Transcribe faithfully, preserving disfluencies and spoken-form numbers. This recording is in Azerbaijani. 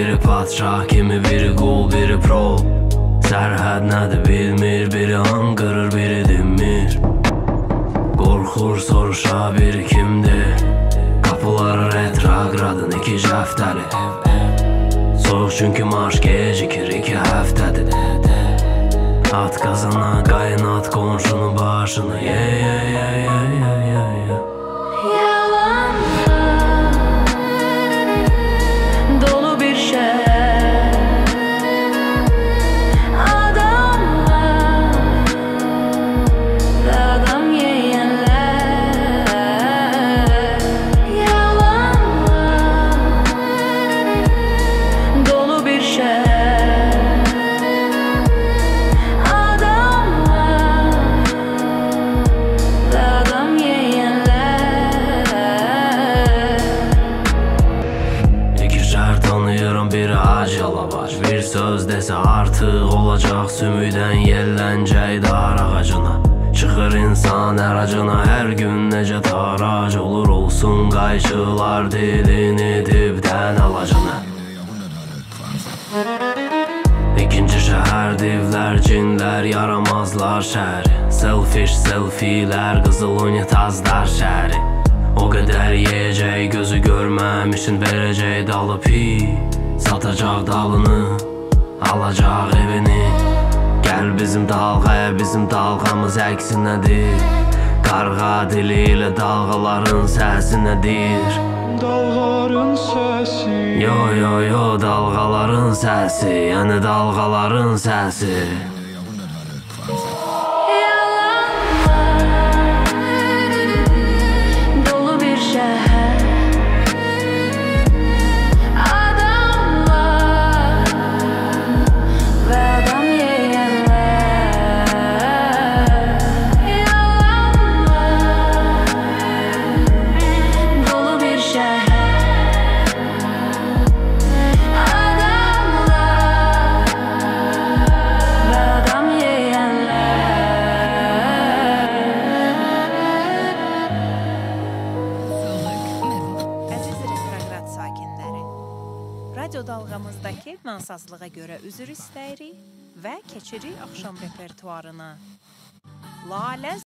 biri padşah kimi, biri qul, biri prol. Sərhəd nədir bilmir, biri anqırır, biri dinmir. Qorxur soruşa biri kimdir, qapıları retrogradın iki cəftəli. Soğuk çünkü marş gecikir iki həftədir. At qazana qaynat qonşunun başını. Yeah, yeah, yeah, yeah, yeah, yeah, yeah. Dolu bir şehir, adamlar ve adam yiyenler. Yalanlar, dolu bir şehir, adamlar ve adam yiyenler. İki şər tanıyıram, biri acılabaş. Bir söz desə artıq olacaq, sümüdən yelləncək dar ağacına. Çıxır insan əracına, hər gün necə tarac olur olsun. Qayçılar dilini dibdən alacana. İkinci şəhər divlər, cinlər, yaramazlar şəhəri. Selfish selfielər, qızıl unitazlar şəhəri. O qədər yiyəcək gözü görməmişin, verəcək dalı pi. Satacaq dalını, alacaq evini. Gəl bizim dalğaya, bizim dalğamız əksinədir. Qarğa dili ilə dalğaların səsi nədir? Dalğaların səsi. Yo yo yo dalğaların səsi, yəni dalğaların səsi. Dolu bir şehir, adamlar ve adam yiyenler. Yalanlar, dolu bir şehir, adamlar ve adam yiyenler. Əziz retrograd sakinləri, radio dalğamızdakı nasazlığa görə üzr istəyirik və keçirik axşam repertuarına. Lalə